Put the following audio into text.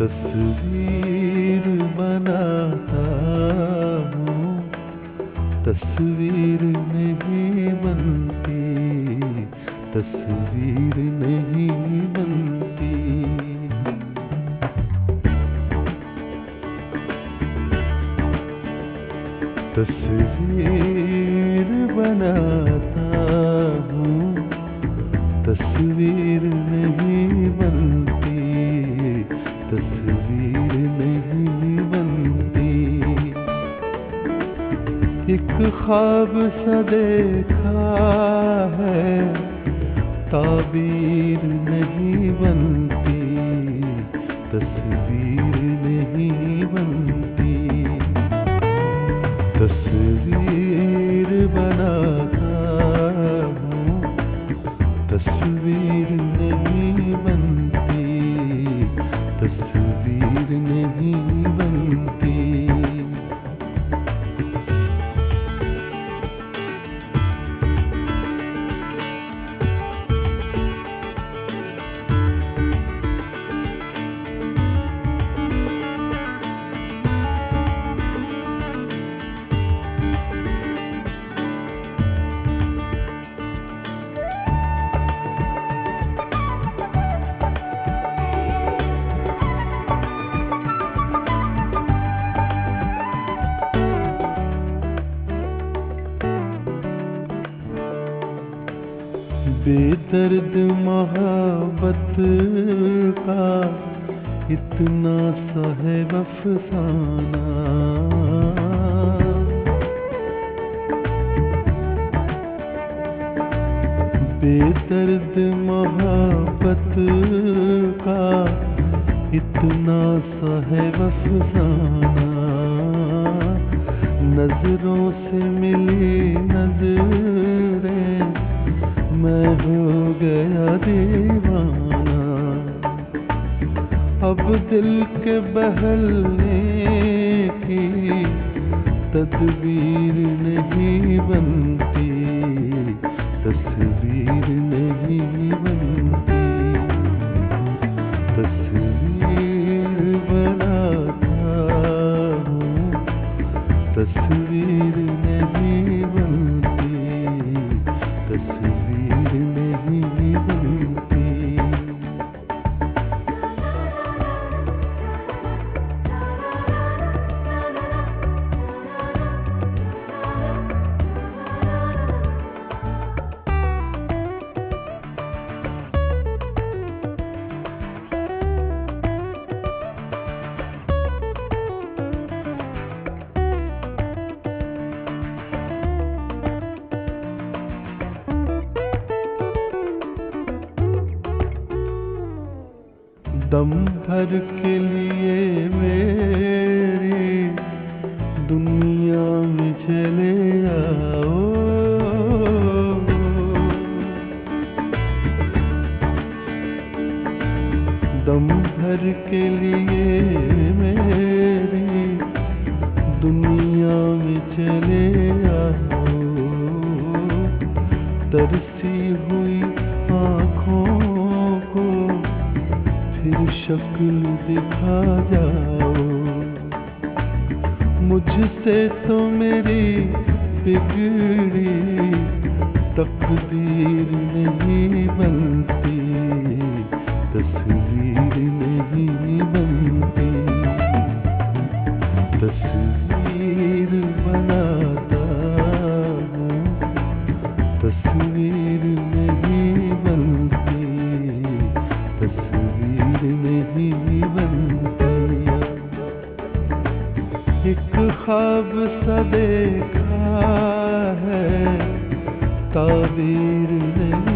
तस्वीर बनाता हूँ, तस्वीर नहीं बनती, तस्वीर नहीं बनती। तस्वीर बनाता हूँ, तस्वीर नहीं बनती, तस्वीर नहीं बनती। एक ख्वाब सा देखा है, ताबीर नहीं बनती, तस्वीर नहीं बनती। तस्वीर बनाता हूँ, तस्वीर नहीं बनती, तस्वीर नहीं बनती। बेदर्द मोहब्बत का इतना सा है अफसाना, बेदर्द मोहब्बत का इतना सा है अफसाना। नजरों से मिली नजरें, मैं हो गया दीवाना। अब दिल के बहलने की तदबीर नहीं बनती, तस्वीर नहीं बनती। तस्वीर बनाता हूँ, तस्वीर नहीं बनती, तस्वीर नहीं बनती। दम भर के लिए मेरी दुनिया में चले आओ, दम भर के लिए मेरी दुनिया में चले आओ। तरसी हुई आँखों को फिर शक्ल दिखा जाओ। मुझसे तो मेरी बिगड़ी तकदीर नहीं बनती, तस्वीर नहीं बनती। तस्वीर बनाता हूँ, तस्वीर नहीं बनती, तस्वीर नहीं बनती। एक ख्वाब सा देखा है, ताबीर नहीं